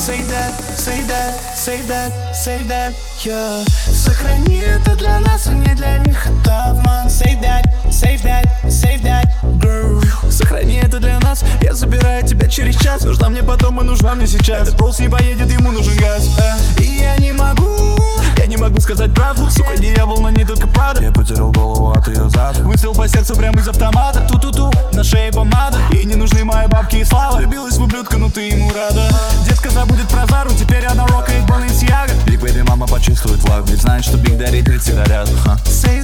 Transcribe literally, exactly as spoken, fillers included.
Say that, say that, say that, say that, yeah. Сохрани это для нас, а не для них, это обман. Say that, say that, say that, girl. Сохрани это для нас, я забираю тебя через час. Нужна мне потом и нужна мне сейчас. Этот полз не поедет, ему нужен газ, э. И я не могу, я не могу сказать правду. Сука, дьявол, но не только правда. Я потерял голову от ее зада. Выстрел по сердцу прямо из автомата. Ту-ту-ту, на шее помада. Ей не нужны мои бабки и слава. Влюбилась в ублюдка, но ты ему рада. Детка забудет про Зару, теперь она рокает Balenciaga. Big Baby мама почувствует влаг, ведь знает, что Big дарит тридцать зарядов. Say